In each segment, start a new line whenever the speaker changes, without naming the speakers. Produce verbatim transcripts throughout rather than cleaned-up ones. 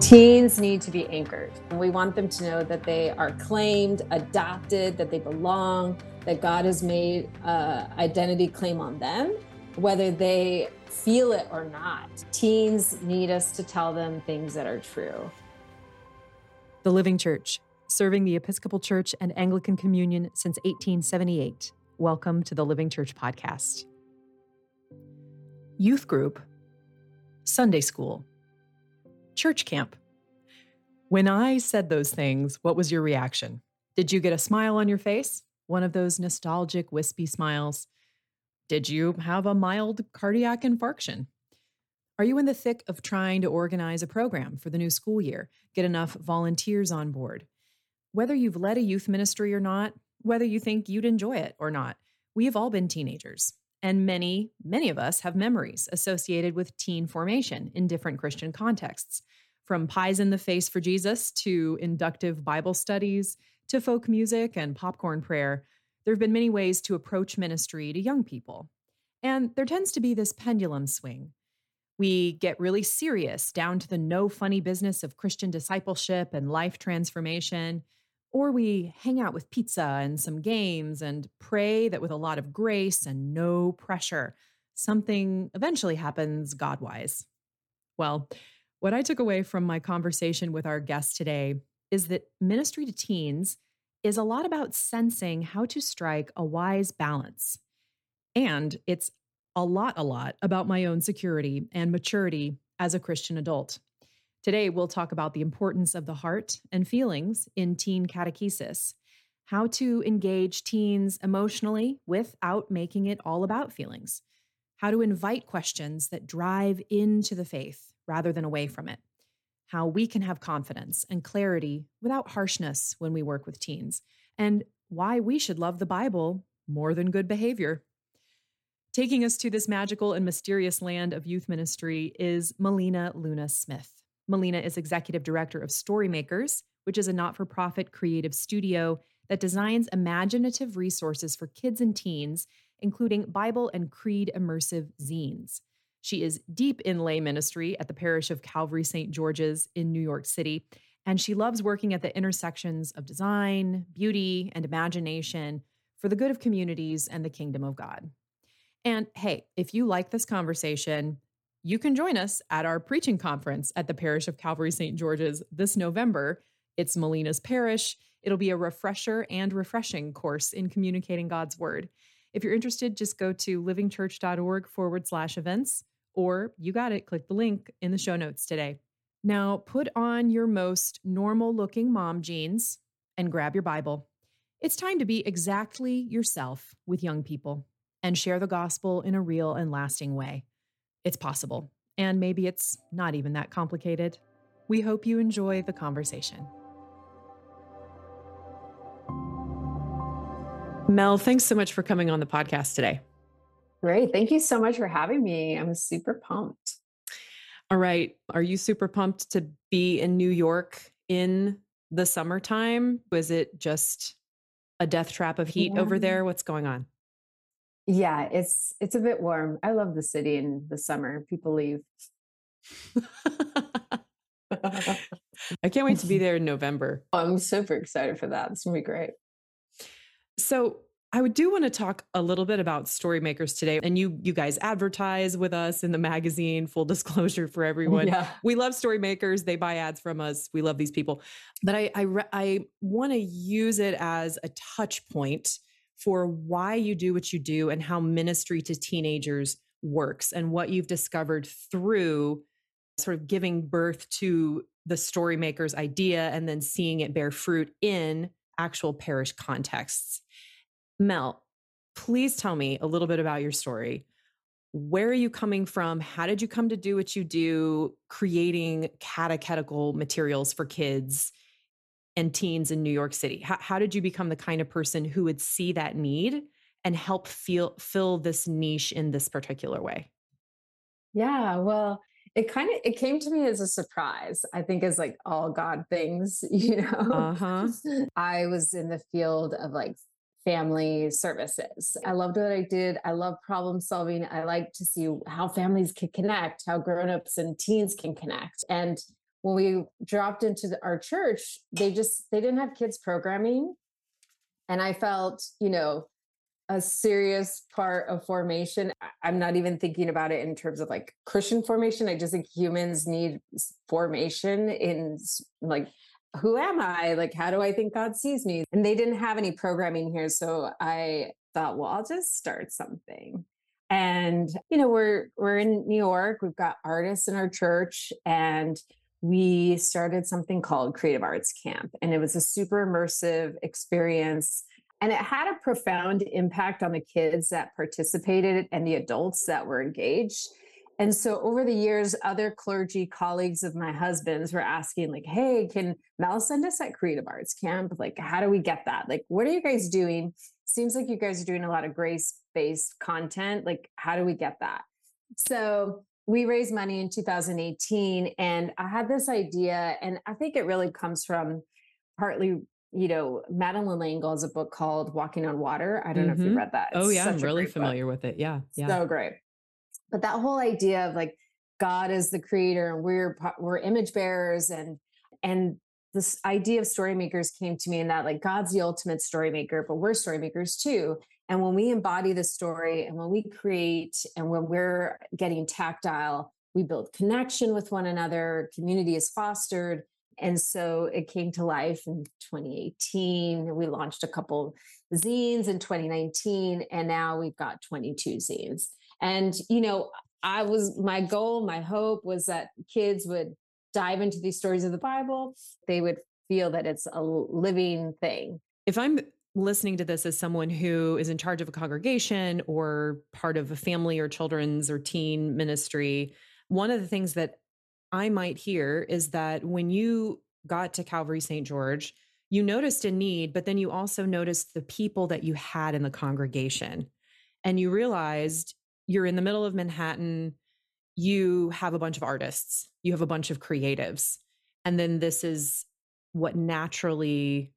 Teens need to be anchored. We want them to know that they are claimed, adopted, that they belong, that God has made an identity claim on them, whether they feel it or not. Teens need us to tell them things that are true.
The Living Church, serving the Episcopal Church and Anglican Communion since eighteen seventy-eight. Welcome to the Living Church podcast. Youth group, Sunday school, church camp. When I said those things, what was your reaction? Did you get a smile on your face? One of those nostalgic, wispy smiles? Did you have a mild cardiac infarction? Are you in the thick of trying to organize a program for the new school year, get enough volunteers on board? Whether you've led a youth ministry or not, whether you think you'd enjoy it or not, we have all been teenagers. And many, many of us have memories associated with teen formation in different Christian contexts. From pies in the face for Jesus to inductive Bible studies to folk music and popcorn prayer, there have been many ways to approach ministry to young people. And there tends to be this pendulum swing. We get really serious down to the no funny business of Christian discipleship and life transformation, or we hang out with pizza and some games and pray that with a lot of grace and no pressure, something eventually happens God-wise. Well, what I took away from my conversation with our guest today is that ministry to teens is a lot about sensing how to strike a wise balance. And it's a lot, a lot about my own security and maturity as a Christian adult. Today, we'll talk about the importance of the heart and feelings in teen catechesis, how to engage teens emotionally without making it all about feelings, how to invite questions that drive into the faith rather than away from it, how we can have confidence and clarity without harshness when we work with teens, and why we should love the Bible more than good behavior. Taking us to this magical and mysterious land of youth ministry is Melina Luna Smith. Melina is executive director of Storymakers, which is a not-for-profit creative studio that designs imaginative resources for kids and teens, including Bible and Creed immersive zines. She is deep in lay ministry at the parish of Calvary Saint George's in New York City, and she loves working at the intersections of design, beauty, and imagination for the good of communities and the kingdom of God. And hey, if you like this conversation, you can join us at our preaching conference at the parish of Calvary Saint George's this November. It's Melina's parish. It'll be a refresher and refreshing course in communicating God's word. If you're interested, just go to livingchurch.org forward slash events, or you got it, click the link in the show notes today. Now put on your most normal looking mom jeans and grab your Bible. It's time to be exactly yourself with young people and share the gospel in a real and lasting way. It's possible, and maybe it's not even that complicated. We hope you enjoy the conversation. Mel, thanks so much for coming on the podcast today.
Great. Thank you so much for having me. I'm super pumped.
All right. Are you super pumped to be in New York in the summertime? Was it just a death trap of heat
Yeah.
over there? What's going on?
Yeah, it's it's a bit warm. I love the city in the summer. People leave.
I can't wait to be there in November.
I'm super excited for that. It's going to be great.
So I would do want to talk a little bit about Storymakers today. And you you guys advertise with us in the magazine, full disclosure for everyone.
Yeah.
We love Storymakers. They buy ads from us. We love these people. But I I, I want to use it as a touch point for why you do what you do and how ministry to teenagers works and what you've discovered through sort of giving birth to the Storymakers idea and then seeing it bear fruit in actual parish contexts. Mel, please tell me a little bit about your story. Where are you coming from? How did you come to do what you do, creating catechetical materials for kids and teens in New York City? How, how did you become the kind of person who would see that need and help feel, fill this niche in this particular way?
Yeah, well, it kind of, it came to me as a surprise, I think, as like all God things, you know.
Uh-huh.
I was in the field of like family services. I loved what I did. I love problem solving. I like to see how families can connect, how grownups and teens can connect. And when we dropped into the, our church, they just, they didn't have kids programming. And I felt, you know, a serious part of formation. I'm not even thinking about it in terms of like Christian formation. I just think humans need formation in like, who am I? Like, how do I think God sees me? And they didn't have any programming here. So I thought, well, I'll just start something. And, you know, we're, we're in New York, we've got artists in our church, and we started something called Creative Arts Camp. And it was a super immersive experience. And it had a profound impact on the kids that participated and the adults that were engaged. And so over the years, other clergy colleagues of my husband's were asking like, hey, can Mel send us at Creative Arts Camp? Like, how do we get that? Like, what are you guys doing? Seems like you guys are doing a lot of grace-based content. Like, how do we get that? So we raised money in two thousand eighteen, and I had this idea, and I think it really comes from partly, you know, Madeline L'Engle has a book called Walking on Water. I don't mm-hmm. know if you read that. It's
oh yeah, I'm really familiar book. with it. Yeah, yeah,
so great. But that whole idea of like God is the creator and we're we're image bearers, and and this idea of story makers came to me in that like God's the ultimate story maker, but we're story makers too. And when we embody the story and when we create and when we're getting tactile, we build connection with one another, community is fostered. And so it came to life in twenty eighteen. We launched a couple zines in twenty nineteen, and now we've got twenty-two zines. And, you know, I was, my goal, my hope was that kids would dive into these stories of the Bible. They would feel that it's a living thing.
If I'm listening to this as someone who is in charge of a congregation or part of a family or children's or teen ministry, one of the things that I might hear is that when you got to Calvary Saint George, you noticed a need, but then you also noticed the people that you had in the congregation. And you realized you're in the middle of Manhattan, you have a bunch of artists, you have a bunch of creatives. And then this is what naturally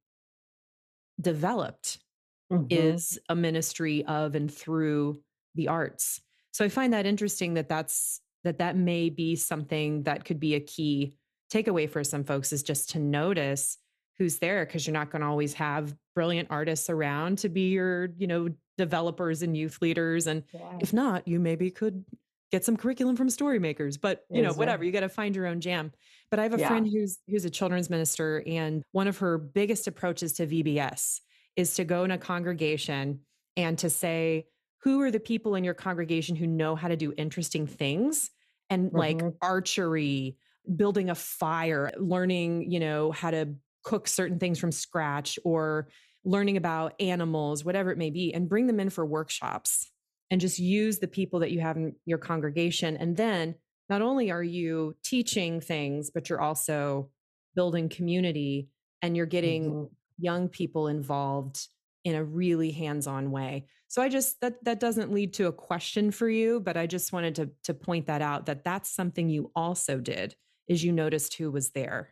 developed mm-hmm. is a ministry of and through the arts. So I find that interesting that that's that that may be something that could be a key takeaway for some folks, is just to notice who's there, because you're not going to always have brilliant artists around to be your, you know, developers and youth leaders. And yeah. if not, you maybe could get some curriculum from story makers, but you know, exactly. whatever, you got to find your own jam. But I have a yeah. friend who's, who's a children's minister, and one of her biggest approaches to V B S is to go in a congregation and to say, who are the people in your congregation who know how to do interesting things, and mm-hmm. like archery, building a fire, learning, you know, how to cook certain things from scratch, or learning about animals, whatever it may be, and bring them in for workshops, and just use the people that you have in your congregation. And then not only are you teaching things, but you're also building community, and you're getting mm-hmm. young people involved in a really hands-on way. So I just, that, that doesn't lead to a question for you, but I just wanted to, to point that out, that that's something you also did, is you noticed who was there.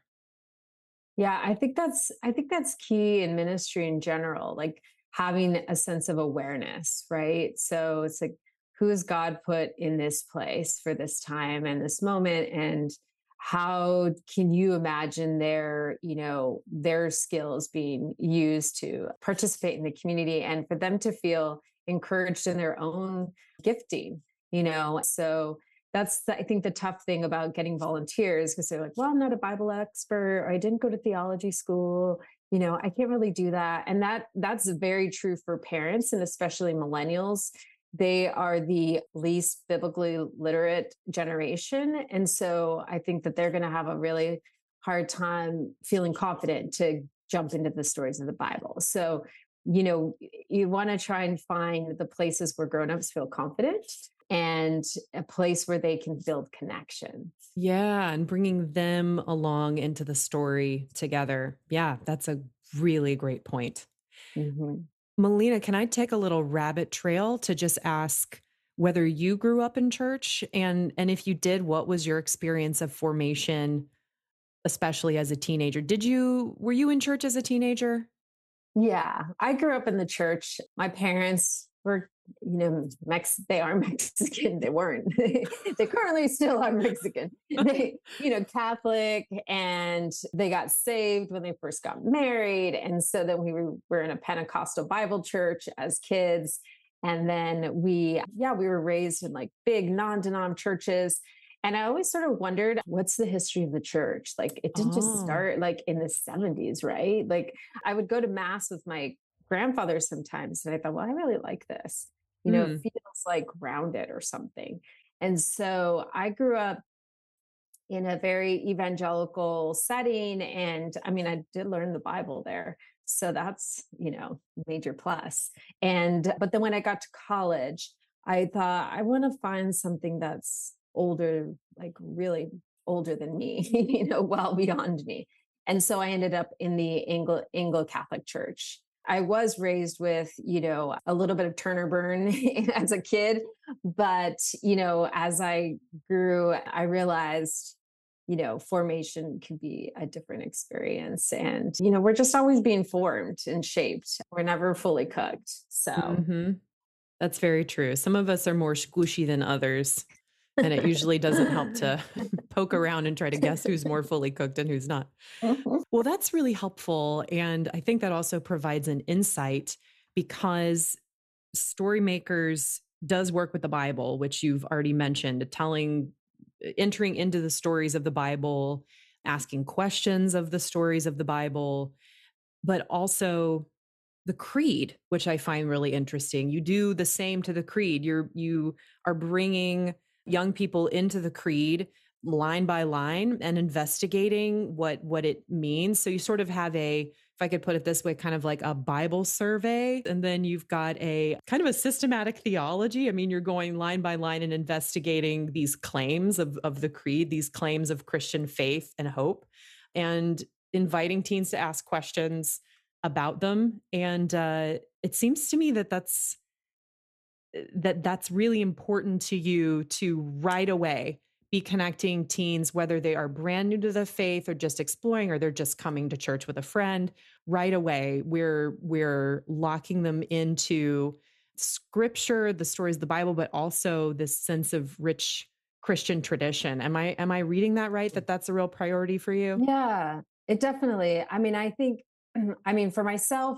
Yeah, I think that's, I think that's key in ministry in general, like having a sense of awareness, right? So it's like, who has God put in this place for this time and this moment? And how can you imagine their, you know, their skills being used to participate in the community, and for them to feel encouraged in their own gifting, you know? So that's, the, I think, the tough thing about getting volunteers, because they're like, well, I'm not a Bible expert, or I didn't go to theology school, you know, I can't really do that. And that that's very true for parents, and especially millennials. They are the least biblically literate generation. And so I think that they're going to have a really hard time feeling confident to jump into the stories of the Bible. So, you know, you want to try and find the places where grownups feel confident, and a place where they can build connection.
Yeah. And bringing them along into the story together. Yeah. That's a really great point. Mm-hmm. Melina, can I take a little rabbit trail to just ask whether you grew up in church? And, and if you did, what was your experience of formation, especially as a teenager? Did you, were you in church as a teenager?
Yeah, I grew up in the church. My parents were you know, Mex they are Mexican. They weren't. They currently still are Mexican. They, you know, Catholic, and they got saved when they first got married. And so then we were, were in a Pentecostal Bible church as kids. And then we, yeah, we were raised in like big non-denom churches. And I always sort of wondered, what's the history of the church? Like, it didn't just
Oh.
start like in the seventies, right? Like, I would go to mass with my grandfather sometimes, and I thought, well, I really like this. You know,
Mm.
it feels like grounded or something. And so I grew up in a very evangelical setting. And I mean, I did learn the Bible there. So that's, you know, major plus. And, but then when I got to college, I thought I want to find something that's older, like really older than me, you know, well beyond me. And so I ended up in the Anglo Anglo Catholic Church. I was raised with, you know, a little bit of Turner Burn as a kid, but, you know, as I grew, I realized, you know, formation can be a different experience. And, you know, we're just always being formed and shaped. We're never fully cooked. So,
Hmm. That's very true. Some of us are more squishy than others, and it usually doesn't help to poke around and try to guess who's more fully cooked and who's not.
Mhm.
Well, that's really helpful. And I think that also provides an insight because Storymakers does work with the Bible, which you've already mentioned, telling, entering into the stories of the Bible, asking questions of the stories of the Bible, but also the creed, which I find really interesting. You do the same to the creed. You're you are bringing young people into the creed line by line and investigating what what it means. So you sort of have a, if I could put it this way, kind of like a Bible survey, and then you've got a kind of a systematic theology. I mean, you're going line by line and investigating these claims of of the creed, these claims of Christian faith and hope, and inviting teens to ask questions about them. And uh, it seems to me that that's that that's really important to you to right away be connecting teens, whether they are brand new to the faith or just exploring, or they're just coming to church with a friend. Right away, we're we're locking them into scripture, the stories of the Bible, but also this sense of rich Christian tradition. Am I am I reading that right? That that's a real priority for you?
Yeah, it definitely, I mean, I think, I mean, for myself,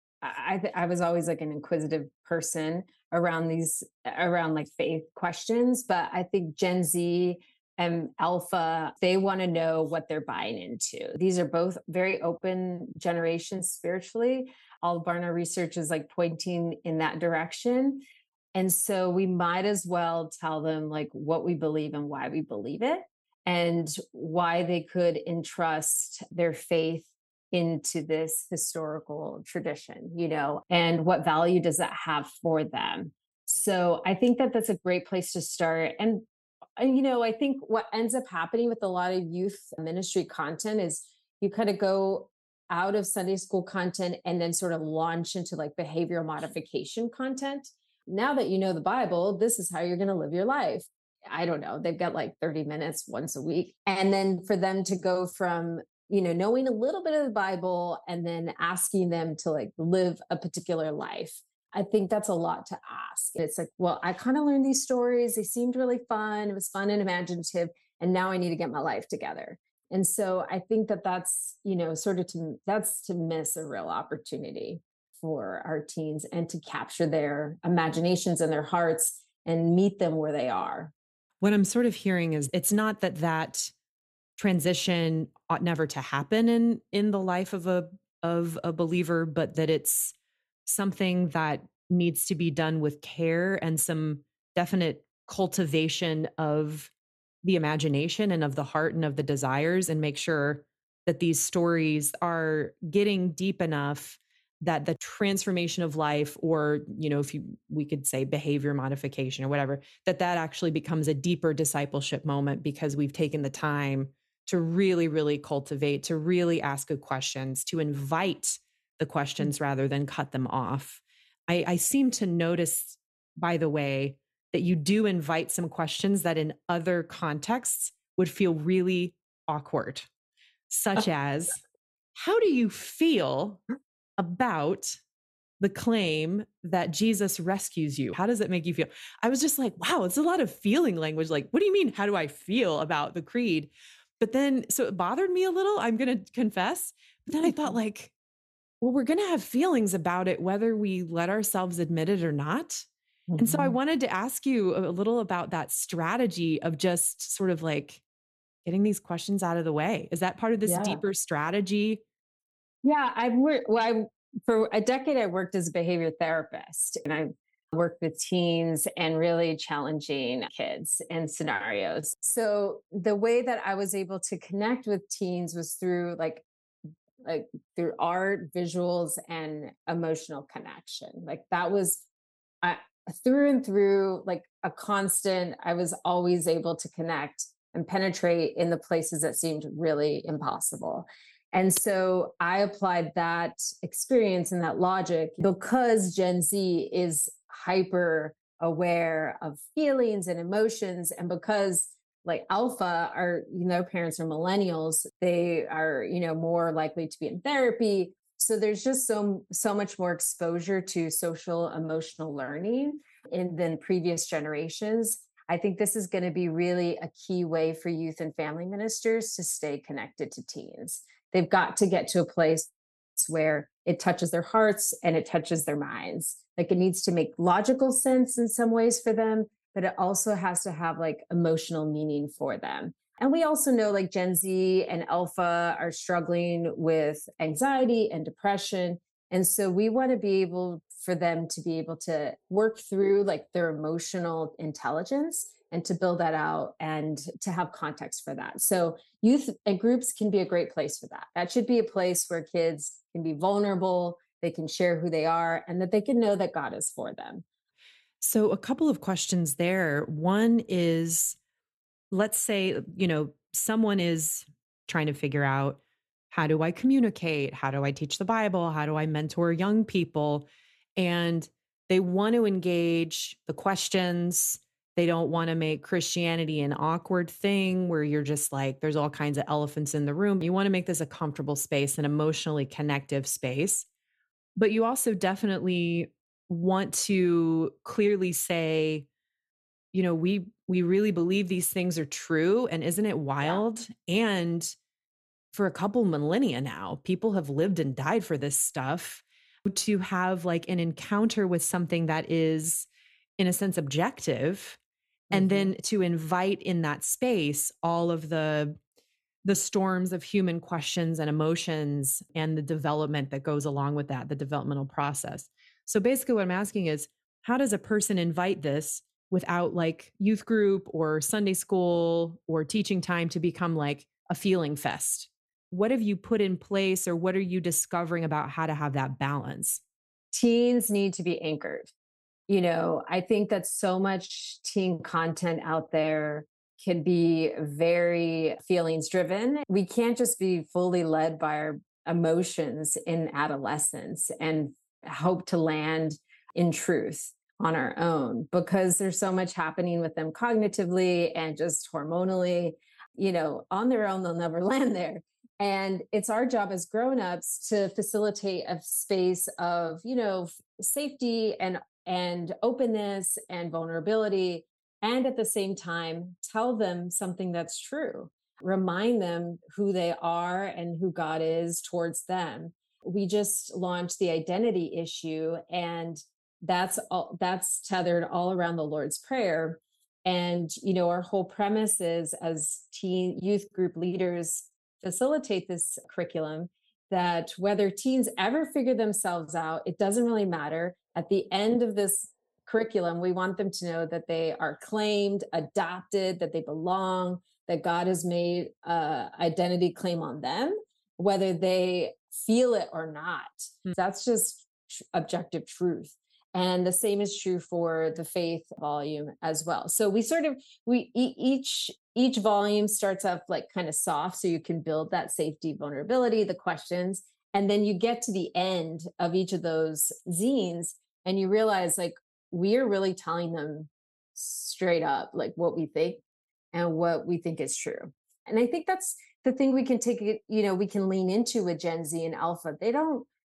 I, I I was always like an inquisitive person around these, around like faith questions, but I think Gen Z and Alpha, they want to know what they're buying into. These are both very open generations spiritually. All of Barna research is like pointing in that direction. And so we might as well tell them like what we believe and why we believe it, and why they could entrust their faith into this historical tradition, you know, and what value does that have for them? So I think that that's a great place to start. And, and you know, I think what ends up happening with a lot of youth ministry content is you kind of go out of Sunday school content and then sort of launch into like behavioral modification content. Now that you know the Bible, this is how you're going to live your life. I don't know. They've got like thirty minutes once a week. And then for them to go from, you know, knowing a little bit of the Bible and then asking them to like live a particular life, I think that's a lot to ask. It's like, well, I kind of learned these stories. They seemed really fun. It was fun and imaginative. And now I need to get my life together. And so I think that that's, you know, sort of to, that's to miss a real opportunity for our teens and to capture their imaginations and their hearts and meet them where they are.
What I'm sort of hearing is it's not that that transition ought never to happen in in the life of a of a believer, but that it's something that needs to be done with care and some definite cultivation of the imagination and of the heart and of the desires, and make sure that these stories are getting deep enough that the transformation of life, or, you know, if you, we could say behavior modification or whatever, that that actually becomes a deeper discipleship moment because we've taken the time to really, really cultivate, to really ask good questions, to invite the questions rather than cut them off. I, I seem to notice, by the way, that you do invite some questions that in other contexts would feel really awkward, such as, how do you feel about the claim that Jesus rescues you? How does it make you feel? I was just like, wow, it's a lot of feeling language. Like, what do you mean? How do I feel about the creed? But then, so it bothered me a little, I'm going to confess. But then I thought, like, well, we're going to have feelings about it, whether we let ourselves admit it or not. And so I
Mhm.
wanted to ask you a little about that strategy of just sort of like getting these questions out of the way. Is that part of this
Yeah.
deeper strategy?
Yeah, I've worked, well, I, for a decade, I worked as a behavior therapist and I worked with teens and really challenging kids in scenarios. So the way that I was able to connect with teens was through like, like through art, visuals, and emotional connection. Like that was I, through and through, like a constant. I was always able to connect and penetrate in the places that seemed really impossible. And so I applied that experience and that logic because Gen Z is hyper aware of feelings and emotions. And because like alpha are, you know, parents are millennials, they are, you know, more likely to be in therapy. So there's just so so much more exposure to social emotional learning in than previous generations. I think this is going to be really a key way for youth and family ministers to stay connected to teens. They've got to get to a place where it touches their hearts and it touches their minds. Like it needs to make logical sense in some ways for them, but it also has to have like emotional meaning for them. And we also know like Gen Z and Alpha are struggling with anxiety and depression. And so we want to be able for them to be able to work through like their emotional intelligence and to build that out and to have context for that. So youth and groups can be a great place for that. That should be a place where kids can be vulnerable, they can share who they are, and that they can know that God is for them.
So, a couple of questions there. One is, let's say, you know, someone is trying to figure out, how do I communicate? How do I teach the Bible? How do I mentor young people? And they want to engage the questions. They don't want to make Christianity an awkward thing where you're just like, there's all kinds of elephants in the room. You want to make this a comfortable space, an emotionally connective space. But you also definitely want to clearly say, you know, we we really believe these things are true, and isn't it
Yeah.
wild? And for a couple millennia now, people have lived and died for this stuff. To have like an encounter with something that is, in a sense, objective, and
Mm-hmm.
then to invite in that space all of the the storms of human questions and emotions and the development that goes along with that, the developmental process. So basically what I'm asking is, how does a person invite this without like youth group or Sunday school or teaching time to become like a feeling fest? What have you put in place, or what are you discovering about how to have that balance?
Teens need to be anchored. You know, I think that so much teen content out there can be very feelings driven. We can't just be fully led by our emotions in adolescence and hope to land in truth on our own because there's so much happening with them cognitively and just hormonally. You know, on their own, they'll never land there. And it's our job as grown-ups to facilitate a space of, you know, safety and and openness and vulnerability, and at the same time tell them something that's true, remind them who they are and who God is towards them. We just launched the identity issue, and that's all that's tethered all around the Lord's Prayer. And you know, our whole premise is, as teen youth group leaders facilitate this curriculum, that whether teens ever figure themselves out, it doesn't really matter. At the end of this curriculum, we want them to know that they are claimed, adopted, that they belong, that God has made uh, identity claim on them, whether they feel it or not.
Hmm.
That's just tr- objective truth. And the same is true for the faith volume as well. So we sort of we e- each each volume starts off like kind of soft, so you can build that safety, vulnerability, the questions, and then you get to the end of each of those zines and you realize like we are really telling them straight up like what we think and what we think is true. And I think that's the thing we can take it, you know, we can lean into with Gen Z and Alpha. They don't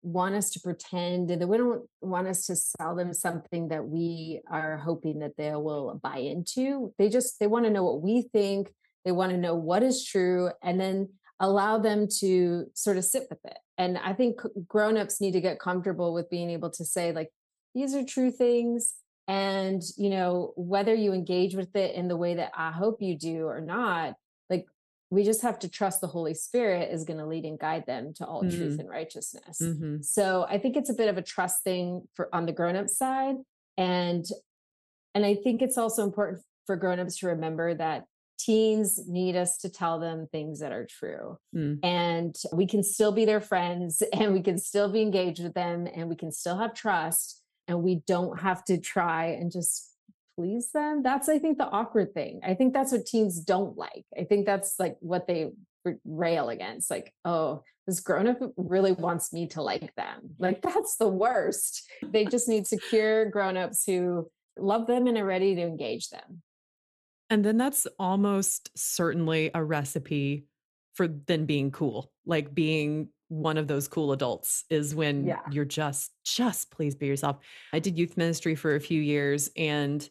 want us to pretend, and they don't want us to sell them something that we are hoping that they will buy into. They just, they want to know what we think. They want to know what is true, and then allow them to sort of sit with it. And I think grownups need to get comfortable with being able to say, like, these are true things. And, you know, whether you engage with it in the way that I hope you do or not, like, we just have to trust the Holy Spirit is going to lead and guide them to all mm-hmm. truth and righteousness. Mm-hmm. So I think it's a bit of a trust thing for on the grown-up side. And, and I think it's also important for grownups to remember that teens need us to tell them things that are true. Mm. And we can still be their friends, and we can still be engaged with them, and we can still have trust, and we don't have to try and just please them. That's, I think, the awkward thing. I think that's what teens don't like. I think that's like what they rail against. Like, oh, this grown-up really wants me to like them. Like, that's the worst. They just need secure grown-ups who love them and are ready to engage them.
And then that's almost certainly a recipe for then being cool, like being one of those cool adults is when yeah. you're just, just please be yourself. I did youth ministry for a few years, and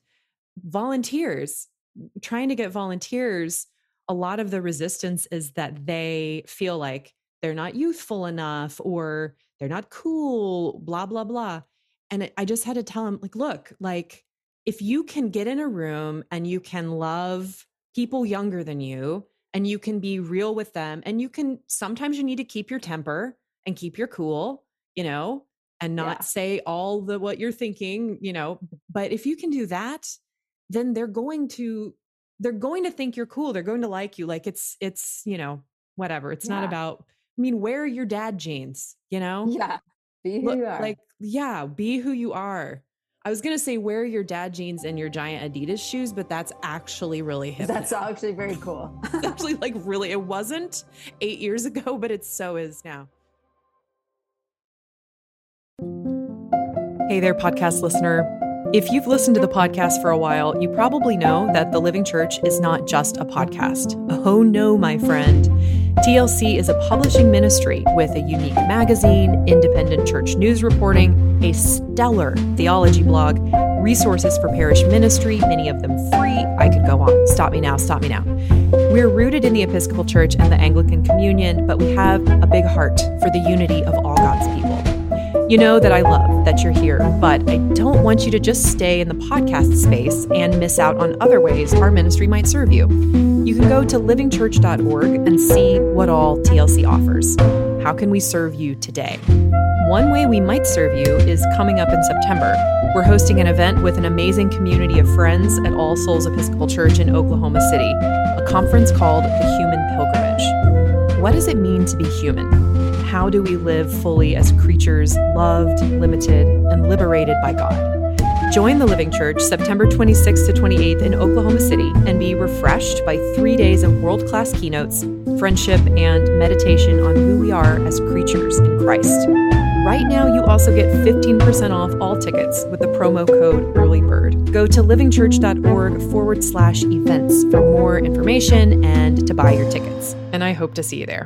volunteers, trying to get volunteers, a lot of the resistance is that they feel like they're not youthful enough or they're not cool, blah, blah, blah. And I just had to tell them, like, look, like, if you can get in a room and you can love people younger than you, and you can be real with them, and you can, sometimes you need to keep your temper and keep your cool, you know, and not yeah. say all the, what you're thinking, you know, but if you can do that, then they're going to, they're going to think you're cool. They're going to like you. Like it's, it's, you know, whatever. It's yeah. not about, I mean, wear your dad jeans, you know?
Yeah. Be who
Look,
you are.
Like, yeah, be who you are. I was going to say wear your dad jeans and your giant Adidas shoes, but that's actually really hip.
That's
now.
actually very cool.
It's actually like really, it wasn't eight years ago, but it so is now. Hey there, podcast listener. If you've listened to the podcast for a while, you probably know that The Living Church is not just a podcast. Oh no, my friend. T L C is a publishing ministry with a unique magazine, independent church news reporting, a stellar theology blog, resources for parish ministry, many of them free. I could go on. Stop me now, stop me now. We're rooted in the Episcopal Church and the Anglican Communion, but we have a big heart for the unity of all God's people. You know that I love that you're here, but I don't want you to just stay in the podcast space and miss out on other ways our ministry might serve you. You can go to living church dot org and see what all T L C offers. How can we serve you today? One way we might serve you is coming up in September. We're hosting an event with an amazing community of friends at All Souls Episcopal Church in Oklahoma City, a conference called The Human Pilgrimage. What does it mean to be human? How do we live fully as creatures loved, limited, and liberated by God? Join the Living Church September twenty-sixth to twenty-eighth in Oklahoma City and be refreshed by three days of world-class keynotes, friendship, and meditation on who we are as creatures in Christ. Right now, you also get fifteen percent off all tickets with the promo code EARLYBIRD. Go to livingchurch.org forward slash events for more information and to buy your tickets. And I hope to see you there.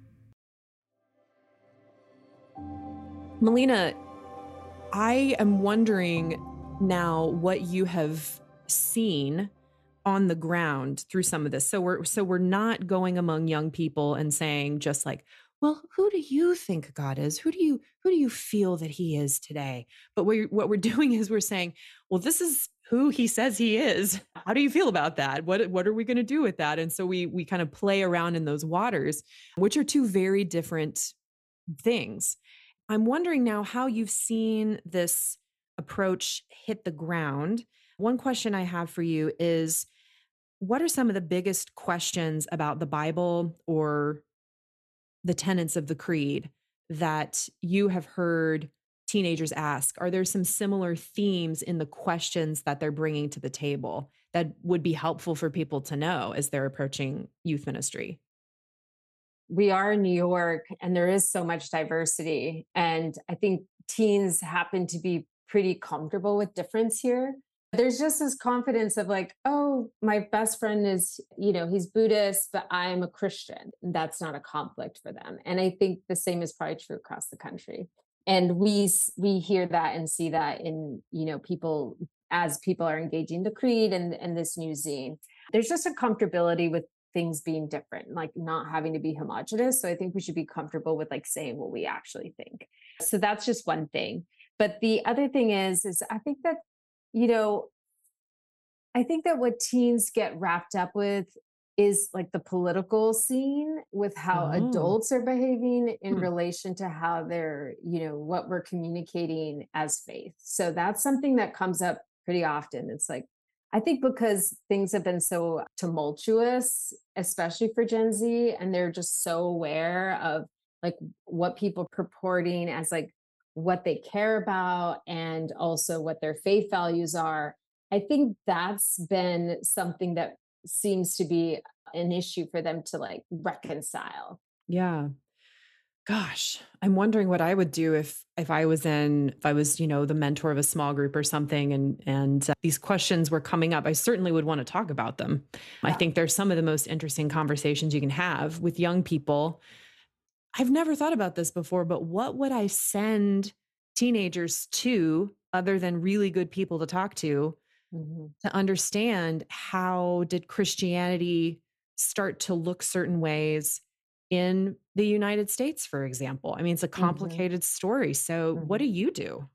Melina, I am wondering now what you have seen on the ground through some of this. So we're so we're not going among young people and saying just like, well, who do you think God is? Who do you who do you feel that he is today? But we what we're doing is we're saying, well, this is who he says he is. How do you feel about that? What what are we going to do with that? And so we we kind of play around in those waters, which are two very different things. I'm wondering now how you've seen this approach hit the ground. One question I have for you is, what are some of the biggest questions about the Bible or the tenets of the creed that you have heard teenagers ask? Are there some similar themes in the questions that they're bringing to the table that would be helpful for people to know as they're approaching youth ministry?
We are in New York and there is so much diversity. And I think teens happen to be pretty comfortable with difference here. There's just this confidence of like, oh, my best friend is, you know, he's Buddhist, but I'm a Christian. That's not a conflict for them. And I think the same is probably true across the country. And we we hear that and see that in, you know, people as people are engaging the creed and and this new zine. There's just a comfortability with things being different, like not having to be homogenous. So I think we should be comfortable with like saying what we actually think. So that's just one thing. But the other thing is, is I think that, you know, I think that what teens get wrapped up with is like the political scene with how
Oh.
adults are behaving in
Hmm.
relation to how they're, you know, what we're communicating as faith. So that's something that comes up pretty often. It's like, I think because things have been so tumultuous, especially for Gen Z, and they're just so aware of like what people purporting as like what they care about and also what their faith values are. I think that's been something that seems to be an issue for them to like reconcile.
Yeah. Gosh, I'm wondering what I would do if if I was in if I was, you know, the mentor of a small group or something and and uh, these questions were coming up. I certainly would want to talk about them. I
Yeah.
think they're some of the most interesting conversations you can have with young people. I've never thought about this before, but what would I send teenagers to other than really good people to talk to
Mhm.
to understand how did Christianity start to look certain ways in the United States, for example? I mean, it's a
Mhm.
complicated story. So, what do
Mhm.
you do?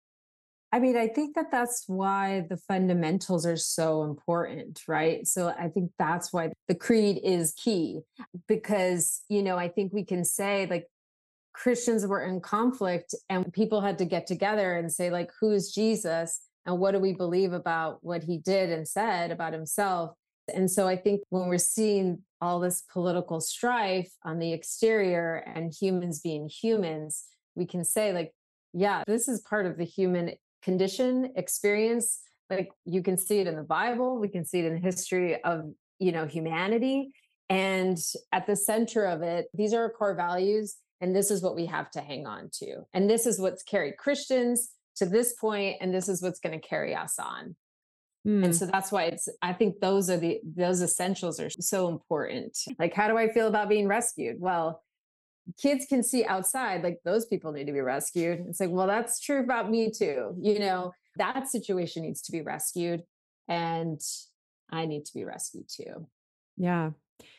I mean, I think that that's why the fundamentals are so important, right? So I think that's why the creed is key because, you know, I think we can say like Christians were in conflict and people had to get together and say, like, who is Jesus? And what do we believe about what he did and said about himself? And so I think when we're seeing all this political strife on the exterior and humans being humans, we can say, like, yeah, this is part of the human condition experience. Like, you can see it in the Bible, we can see it in the history of, you know, humanity. And at the center of it, these are our core values. And this is what we have to hang on to. And this is what's carried Christians to this point, and this is what's going to carry us on. And
Hmm.
so that's why it's, I think those are the, those essentials are so important. Like, how do I feel about being rescued? Well, kids can see outside, like those people need to be rescued. It's like, well, that's true about me too. You know, that situation needs to be rescued. And I need to be rescued too.
Yeah.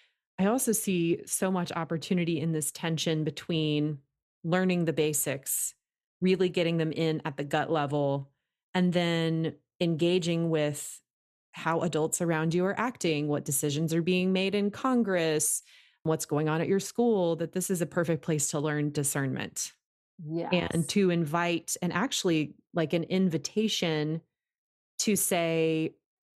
I also see so much opportunity in this tension between learning the basics, really getting them in at the gut level, and then engaging with how adults around you are acting, what decisions are being made in Congress, what's going on at your school, that this is a perfect place to learn discernment and
Yes.
to invite and actually like an invitation to say,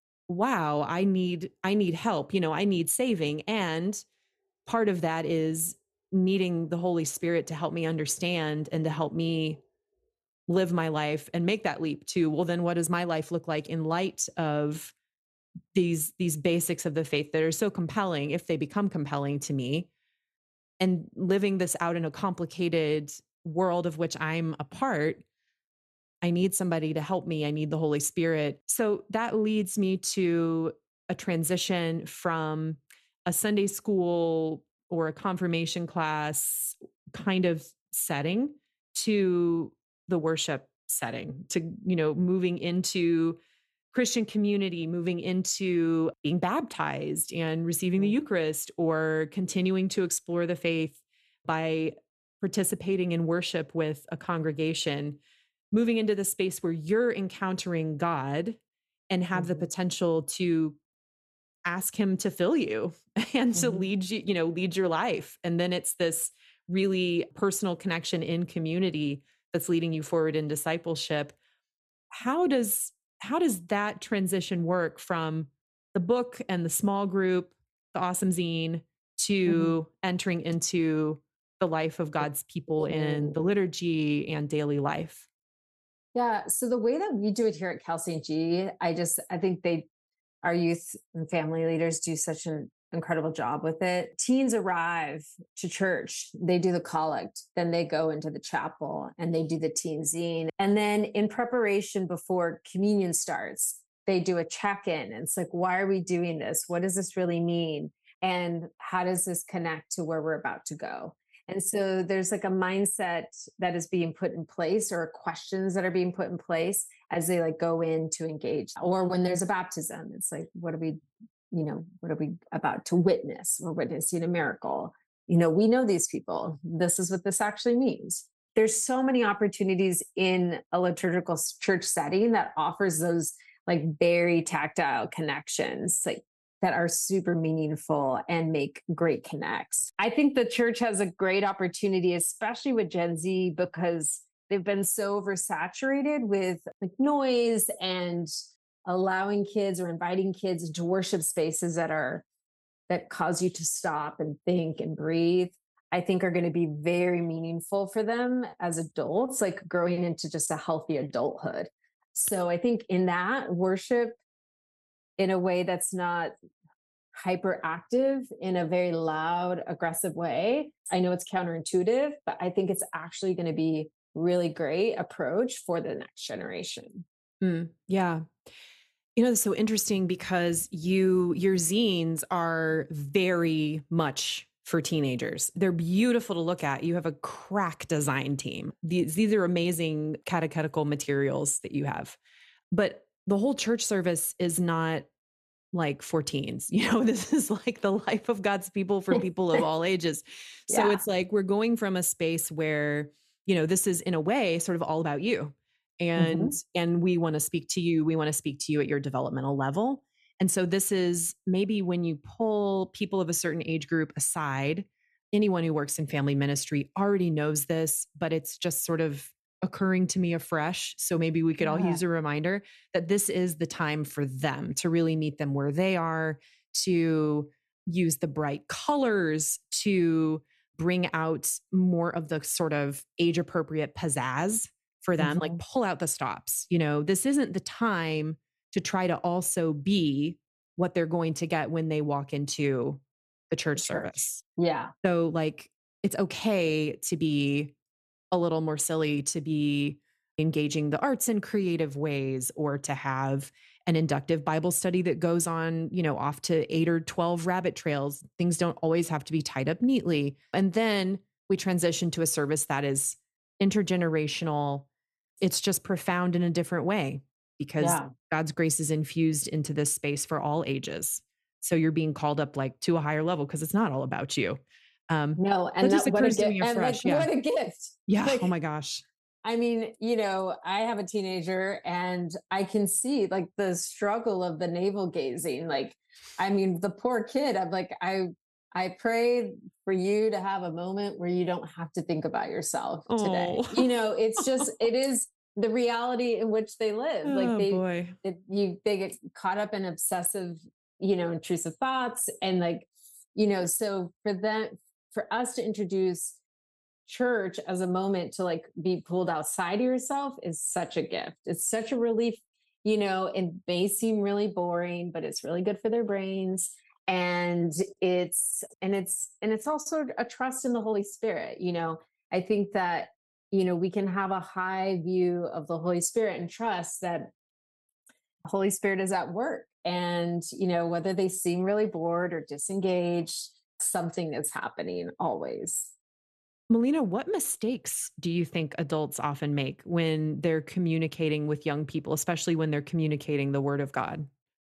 wow, I need I need help, you know, I need saving. And part of that is needing the Holy Spirit to help me understand and to help me live my life and make that leap to, well, then what does my life look like in light of these these basics of the faith that are so compelling if they become compelling to me, and living this out in a complicated world of which I'm a part. I need somebody to help me. I need the Holy Spirit. So that leads me to a transition from a Sunday school or a confirmation class kind of setting to the worship setting, to, you know, moving into Christian community, moving into being baptized and receiving the
Mhm.
Eucharist, or continuing to explore the faith by participating in worship with a congregation, moving into the space where you're encountering God and have the
Mhm.
potential to ask him to fill you and to
Mhm.
lead you, you know, lead your life. And then it's this really personal connection in community that's leading you forward in discipleship. How does how does that transition work from the book and the small group, the awesome zine,
Mhm.
to entering into the life of
The
God's people in the
community.
liturgy and daily life?
Yeah. So the way that we do it here at Cal Saint G, I just I think they our youth and family leaders do such an incredible job with it. Teens arrive to church, they do the collect, then they go into the chapel and they do the teen zine. And then in preparation before communion starts, they do a check-in. And it's like, why are we doing this? What does this really mean? And how does this connect to where we're about to go? And so there's like a mindset that is being put in place, or questions that are being put in place as they like go in to engage. Or when there's a baptism, it's like, what are we, you know, what are we about to witness? We're witnessing a miracle. You know, we know these people. This is what this actually means. There's so many opportunities in a liturgical church setting that offers those like very tactile connections, like that are super meaningful and make great connects. I think the church has a great opportunity, especially with Gen Z, because they've been so oversaturated with like noise and allowing kids or inviting kids into worship spaces that are that cause you to stop and think and breathe. I think are going to be very meaningful for them as adults, like growing into just a healthy adulthood. So I think in that, worship in a way that's not hyperactive in a very loud, aggressive way. I know it's counterintuitive, but I think it's actually going to be really great approach for the next generation.
Mm, yeah. You know, it's so interesting because you, your zines are very much for teenagers. They're beautiful to look at. You have a crack design team. These, these are amazing catechetical materials that you have. But the whole church service is not like for teens. You know, this is like the life of God's people for people of all ages. So
Yeah.
it's like we're going from a space where, you know, this is in a way sort of all about you. And, mm-hmm. and we want to speak to you. We want to speak to you at your developmental level. And so this is maybe when you pull people of a certain age group aside, anyone who works in family ministry already knows this, but it's just sort of occurring to me afresh. So maybe we could yeah. all use a reminder that this is the time for them to really meet them where they are, to use the bright colors, to bring out more of the sort of age appropriate pizzazz for them, mm-hmm. like pull out the stops. You know, this isn't the time to try to also be what they're going to get when they walk into the church, the church. service.
Yeah.
So like, it's okay to be a little more silly, to be engaging the arts in creative ways, or to have an inductive Bible study that goes on, you know, off to eight or twelve rabbit trails. Things don't always have to be tied up neatly. And then we transition to a service that is intergenerational. It's just profound in a different way because yeah. God's grace is infused into this space for all ages. So you're being called up like to a higher level because it's not all about you. Um,
no, and
that just
what a
occurs to
gift!
me
And
afresh.
like,
Yeah.
what a gift!
Yeah.
Like,
oh my gosh.
I mean, you know, I have a teenager, and I can see like the struggle of the navel gazing. Like, I mean, the poor kid. I'm like, I, I pray for you to have a moment where you don't have to think about yourself today.
Oh.
You know, it's just, it is the reality in which they live.
Oh,
like they,
boy.
It, you, they get caught up in obsessive, you know, intrusive thoughts, and like, you know, so for them, for us to introduce church as a moment to like be pulled outside of yourself is such a gift. It's such a relief. You know, it may seem really boring, but it's really good for their brains. And it's, and it's, and it's also a trust in the Holy Spirit. You know, I think that, you know, we can have a high view of the Holy Spirit and trust that the Holy Spirit is at work. And, you know, whether they seem really bored or disengaged, something is happening always.
Melina, what mistakes do you think adults often make when they're communicating with young people, especially when they're communicating the Word of God?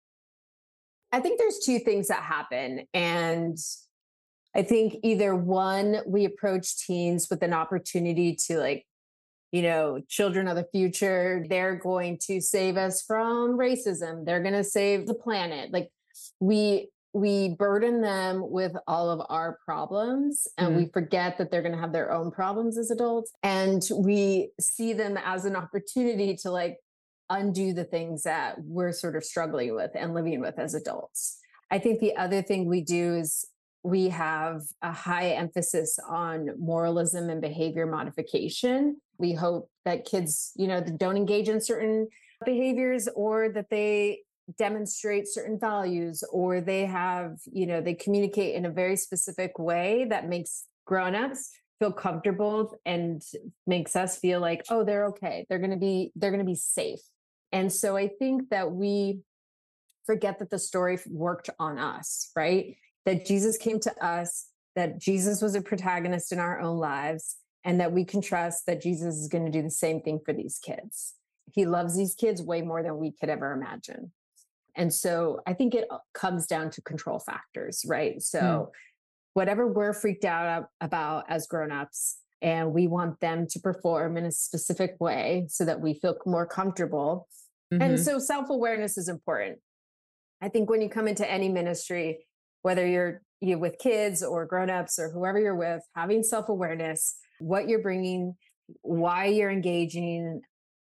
I think there's two things that happen. And I think either one, we approach teens with an opportunity to like, you know, children of the future, they're going to save us from racism. They're going to save the planet. Like we, we burden them with all of our problems, and mm. we forget that they're going to have their own problems as adults. And we see them as an opportunity to like undo the things that we're sort of struggling with and living with as adults. I think the other thing we do is we have a high emphasis on moralism and behavior modification. We hope that kids, you know, don't engage in certain behaviors, or that they demonstrate certain values, or they have, you know, they communicate in a very specific way that makes grown-ups feel comfortable and makes us feel like, oh, they're okay. They're going to be, they're going to be safe. And so I think that we forget that the story worked on us, right? That Jesus came to us, that Jesus was a protagonist in our own lives, and that we can trust that Jesus is going to do the same thing for these kids. He loves these kids way more than we could ever imagine. And so I think it comes down to control factors, right? So mm. whatever we're freaked out about as grownups, and we want them to perform in a specific way so that we feel more comfortable. Mm-hmm. And so self-awareness is important. I think when you come into any ministry, whether you're, you're with kids or grownups or whoever you're with, having self-awareness, what you're bringing, why you're engaging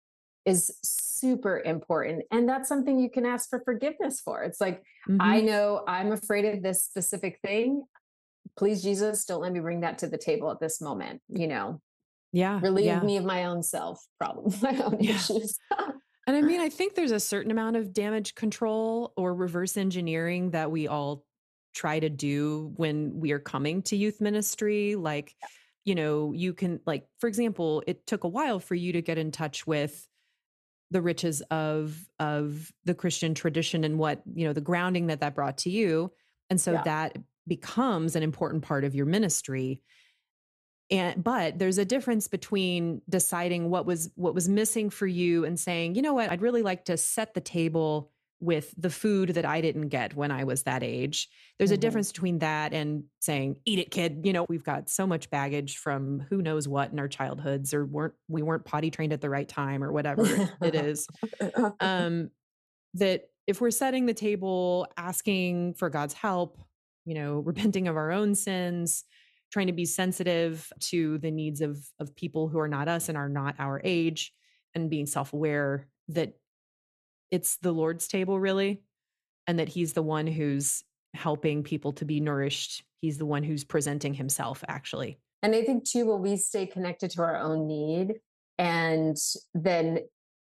is super important. And that's something you can ask for forgiveness for. It's like, mm-hmm. I know I'm afraid of this specific thing. Please, Jesus, don't let me bring that to the table at this moment, you know?
Yeah.
Relieve
yeah.
me of my own self problems, my own yeah. issues.
And I mean, I think there's a certain amount of damage control or reverse engineering that we all try to do when we are coming to youth ministry. Like, yeah. you know, you can, like, for example, it took a while for you to get in touch with the riches of, of the Christian tradition and what, you know, the grounding that that brought to you. And so yeah. that becomes an important part of your ministry. And, but there's a difference between deciding what was, what was missing for you and saying, you know what, I'd really like to set the table with the food that I didn't get when I was that age. There's mm-hmm. a difference between that and saying, eat it, kid. You know, we've got so much baggage from who knows what in our childhoods, or weren't, we weren't potty trained at the right time or whatever it is. Um, that if we're setting the table, asking for God's help, you know, repenting of our own sins, trying to be sensitive to the needs of, of people who are not us and are not our age, and being self-aware that it's the Lord's table, really, and that he's the one who's helping people to be nourished. He's the one who's presenting himself, actually.
And I think too, when we stay connected to our own need, and then,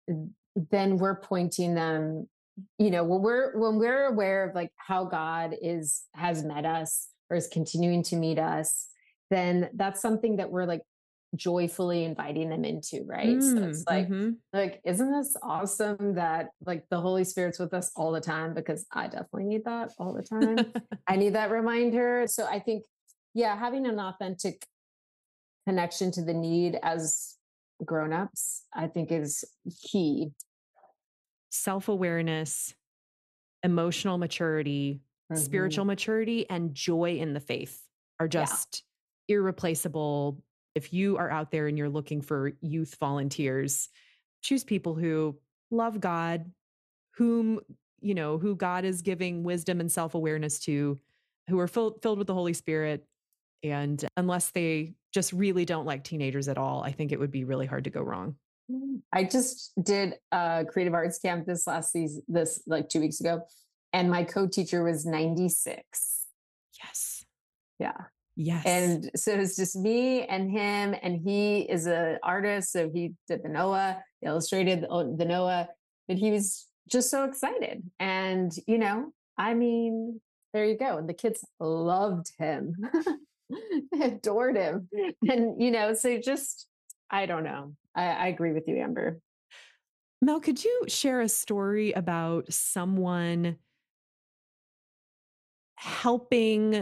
then we're pointing them, you know, when we're, when we're aware of like how God is, has met us or is continuing to meet us, then that's something that we're like joyfully inviting them into. Right. Mm, so it's like, mm-hmm. like, isn't this awesome that like the Holy Spirit's with us all the time? Because I definitely need that all the time. I need that reminder. So I think, yeah, having an authentic connection to the need as grownups, I think is key.
Self-awareness, emotional maturity, mm-hmm. spiritual maturity, and joy in the faith are just yeah. irreplaceable. If you are out there and you're looking for youth volunteers, choose people who love God, whom, you know, who God is giving wisdom and self-awareness to, who are filled, filled with the Holy Spirit. And unless they just really don't like teenagers at all, I think it would be really hard to go wrong.
I just did a creative arts camp this last season, this like two weeks ago, and my co-teacher was ninety-six.
Yes.
Yeah.
Yes.
And so it's just me and him, and he is an artist. So he did the Noah, illustrated the, the Noah, and he was just so excited. And, you know, I mean, there you go. And the kids loved him. They adored him. And, you know, so just, I don't know. I, I agree with you, Amber.
Mel, could you share a story about someone helping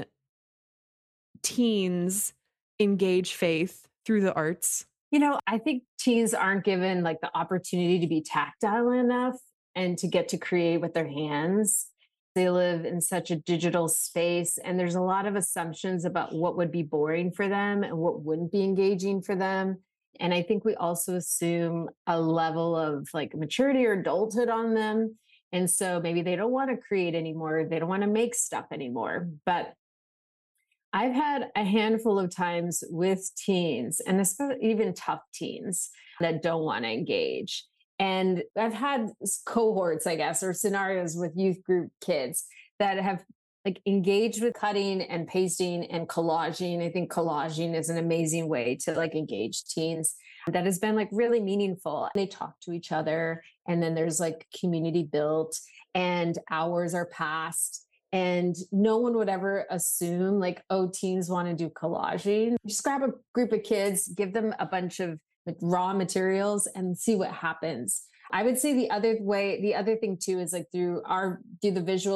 teens engage faith through the arts?
You know, I think teens aren't given like the opportunity to be tactile enough and to get to create with their hands. They live in such a digital space, and there's a lot of assumptions about what would be boring for them and what wouldn't be engaging for them. And I think we also assume a level of like maturity or adulthood on them. And so maybe they don't want to create anymore. They don't want to make stuff anymore. But I've had a handful of times with teens, and especially even tough teens that don't want to engage. And I've had cohorts, I guess, or scenarios with youth group kids that have like engaged with cutting and pasting and collaging. I think collaging is an amazing way to like engage teens. That has been like really meaningful. They talk to each other, and then there's like community built, and hours are passed. And no one would ever assume like, oh, teens want to do collaging. Just grab a group of kids, give them a bunch of like raw materials and see what happens. I would say the other way, the other thing too, is like through our, through the visuals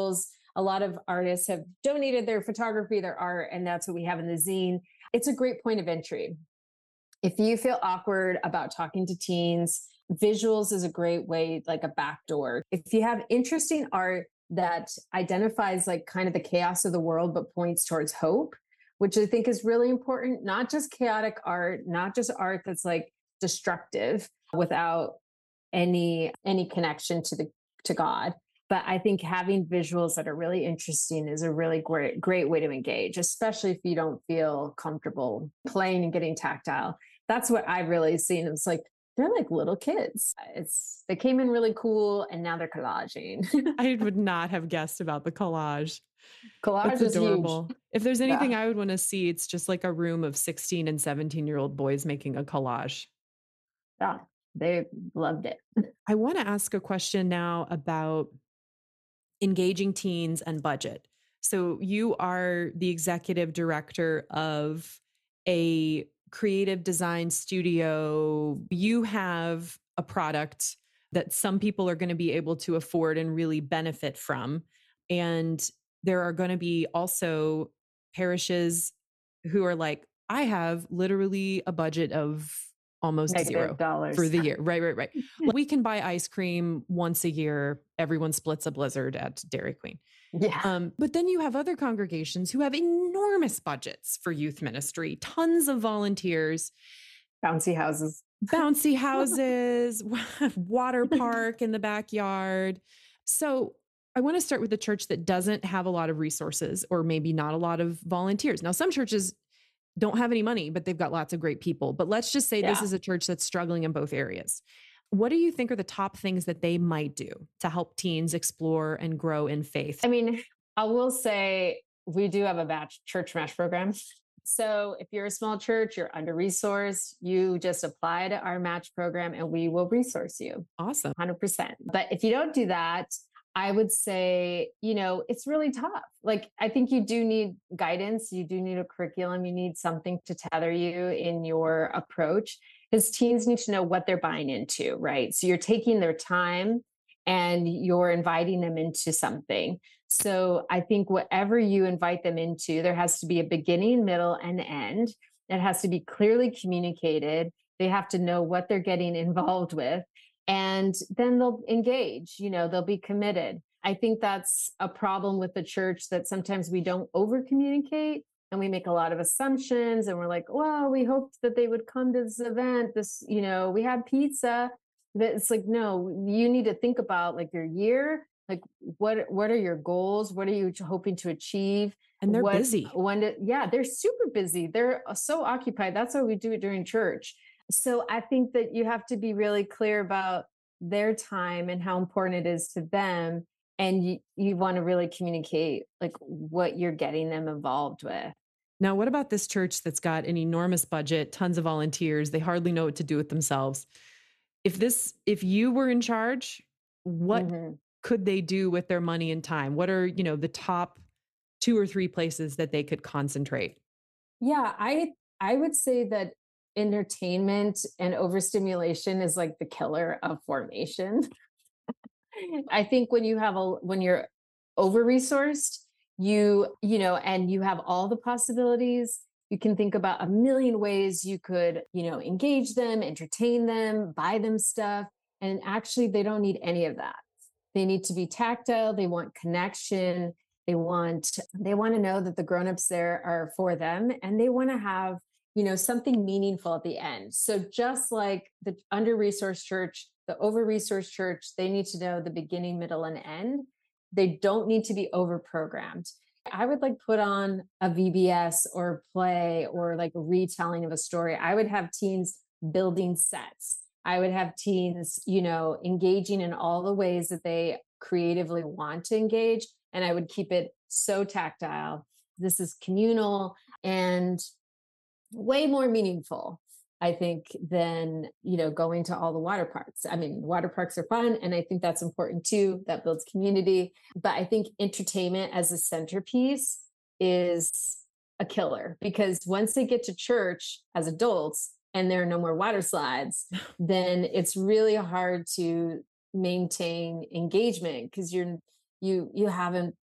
A lot of artists have donated their photography, their art, and that's what we have in the zine. It's a great point of entry. If you feel awkward about talking to teens, visuals is a great way, like a backdoor. If you have interesting art that identifies like kind of the chaos of the world, but points towards hope, which I think is really important, not just chaotic art, not just art that's like destructive without any, any connection to the, to God. But I think having visuals that are really interesting is a really great, great way to engage, especially if you don't feel comfortable playing and getting tactile. That's what I've really seen. It's like, they're like little kids. It's, they came in really cool and now they're collaging.
I would not have guessed about the collage.
Collage
That's
is
adorable.
huge.
If there's anything
Yeah.
I would want to see, it's just like a room of sixteen and seventeen year old boys making a collage.
Yeah, they loved it.
I want to ask a question now about engaging teens and budget. So you are the executive director of a creative design studio. You have a product that some people are going to be able to afford and really benefit from. And there are going to be also parishes who are like, I have literally a budget of almost
Negative
zero
dollars
for the year. Right, right, right. Well, we can buy ice cream once a year. Everyone splits a Blizzard at Dairy Queen.
Yeah.
Um, but then you have other congregations who have enormous budgets for youth ministry, tons of volunteers,
Bouncy houses.
bouncy houses, water park in the backyard. So I want to start with a church that doesn't have a lot of resources or maybe not a lot of volunteers. Now, some churches don't have any money, but they've got lots of great people. But let's just say
Yeah.
this is a church that's struggling in both areas. What do you think are the top things that they might do to help teens explore and grow in faith?
I mean, I will say we do have a match church match program. So if you're a small church, you're under-resourced, you just apply to our match program and we will resource you.
Awesome.
one hundred percent. But if you don't do that, I would say, you know, it's really tough. Like, I think you do need guidance. You do need a curriculum. You need something to tether you in your approach, because teens need to know what they're buying into, right? So you're taking their time and you're inviting them into something. So I think whatever you invite them into, there has to be a beginning, middle, and end. It has to be clearly communicated. They have to know what they're getting involved with. And then they'll engage, you know, they'll be committed. I think that's a problem with the church, that sometimes we don't over communicate and we make a lot of assumptions and we're like, well, we hoped that they would come to this event. This, you know, we had pizza. But it's like, no, you need to think about like your year. Like, what, what are your goals? What are you hoping to achieve?
And they're
what,
busy.
When to, yeah, they're super busy. They're so occupied. That's why we do it during church. So I think that you have to be really clear about their time and how important it is to them. And you, you want to really communicate like what you're getting them involved with.
Now, what about this church that's got an enormous budget, tons of volunteers? They hardly know what to do with themselves. If this, if you were in charge, what mm-hmm. could they do with their money and time? What are, you know, the top two or three places that they could concentrate?
Yeah, I, I would say that entertainment and overstimulation is like the killer of formation. I think when you have a, when you're over-resourced, you, you know, and you have all the possibilities, you can think about a million ways you could, you know, engage them, entertain them, buy them stuff. And actually they don't need any of that. They need to be tactile. They want connection. They want, they want to know that the grownups there are for them, and they want to have, you know, something meaningful at the end. So just like the under-resourced church, the over-resourced church, they need to know the beginning, middle, and end. They don't need to be over-programmed. I would like put on a V B S or play or like a retelling of a story. I would have teens building sets. I would have teens, you know, engaging in all the ways that they creatively want to engage. And I would keep it so tactile. This is communal and way more meaningful, I think, than, you know, going to all the water parks. I mean, water parks are fun, and I think that's important too. That builds community. But I think entertainment as a centerpiece is a killer, because once they get to church as adults and there are no more water slides, then it's really hard to maintain engagement, because you're you you haven't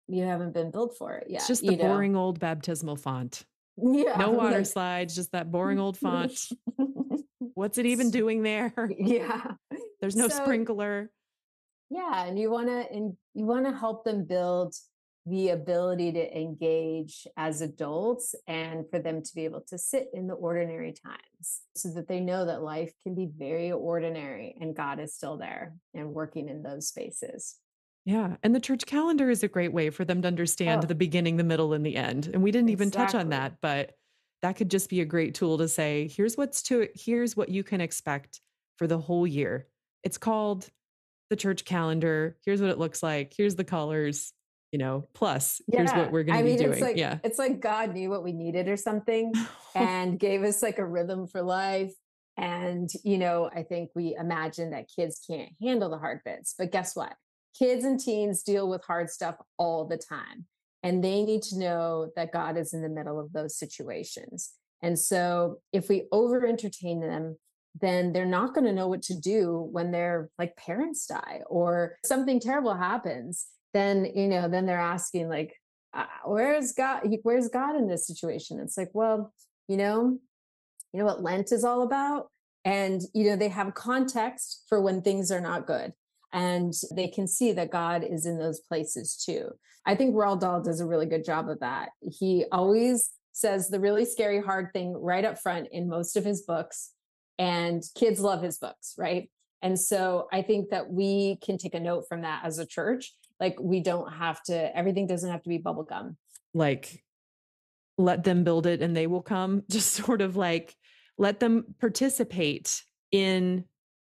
you haven't been built for it yet.
It's just the
you know?
boring old baptismal font.
Yeah.
No water
like-
slides, just that boring old font. What's it even doing there?
Yeah.
There's no
So-
sprinkler.
Yeah, and you want to and you want to help them build the ability to engage as adults and for them to be able to sit in the ordinary times so that they know that life can be very ordinary and God is still there and working in those spaces.
Yeah. And the church calendar is a great way for them to understand
Oh.
the beginning, the middle, and the end. And we didn't even touch on
Exactly.
that, but that could just be a great tool to say, here's what's to here's what you can expect for the whole year. It's called the church calendar. Here's what it looks like. Here's the colors, you know, plus here's
Yeah.
what we're going
I
to be
mean,
doing.
it's like
Yeah.
it's like God knew what we needed or something and gave us like a rhythm for life. And, you know, I think we imagine that kids can't handle the hard bits, but guess what? Kids and teens deal with hard stuff all the time. And they need to know that God is in the middle of those situations. And so if we over entertain them, then they're not going to know what to do when their like parents die or something terrible happens. Then, you know, then they're asking like, uh, where's God? Where's God in this situation? It's like, well, you know, you know what Lent is all about? And, you know, they have context for when things are not good. And they can see that God is in those places too. I think Roald Dahl does a really good job of that. He always says the really scary, hard thing right up front in most of his books. And kids love his books, right? And so I think that we can take a note from that as a church. Like we don't have to, everything doesn't have to be bubblegum.
Like, let them build it and they will come. Just sort of like, let them participate in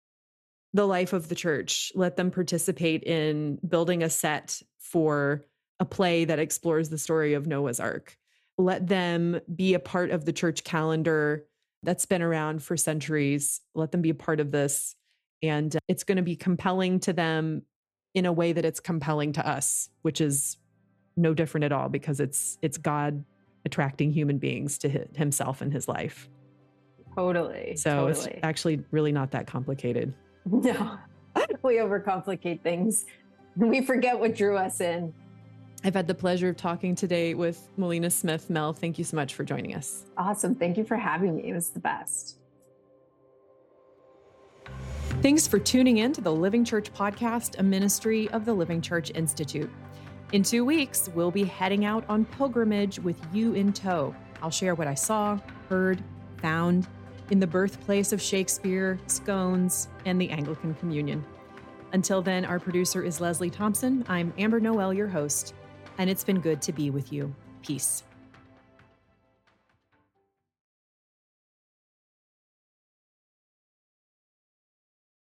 the life of the church. Let them participate in building a set for a play that explores the story of Noah's Ark. Let them be a part of the church calendar that's been around for centuries. Let them be a part of this. And it's going to be compelling to them in a way that it's compelling to us, which is no different at all because it's it's God attracting human beings to hi- himself and his life.
Totally.
So
totally.
it's actually really not that complicated.
No, we overcomplicate things. We forget what drew us in.
I've had the pleasure of talking today with Melina Smith. Mel, thank you so much for joining us.
Awesome. Thank you for having me. It was the best.
Thanks for tuning in to the Living Church Podcast, a ministry of the Living Church Institute. In two weeks, we'll be heading out on pilgrimage with you in tow. I'll share what I saw, heard, found in the birthplace of Shakespeare, scones, and the Anglican Communion. Until then, our producer is Leslie Thompson. I'm Amber Noel, your host, and it's been good to be with you. Peace.